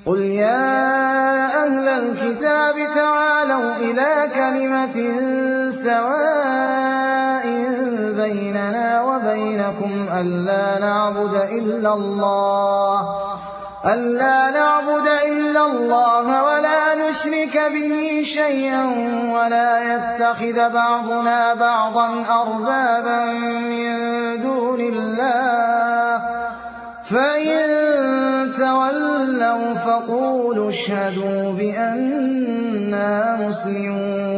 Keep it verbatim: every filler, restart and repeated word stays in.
قُلْ يَا أَهْلَ الْكِتَابِ تَعَالَوْا إِلَىٰ كَلِمَةٍ سَوَاءٍ بَيْنَنَا وَبَيْنَكُمْ أَلَّا نَعْبُدَ إِلَّا اللَّهَ أَلَّا نَعْبُدَ إِلَّا اللَّهَ وَلَا نُشْرِكَ بِهِ شَيْئًا وَلَا يَتَّخِذَ بَعْضُنَا بَعْضًا أَرْبَابًا مِّن دُونِ اللَّهِ ۚ فَإِن تَوَلَّوْا فَقُولُوا اشْهَدُوا بِأَنَّا مُسْلِمُونَ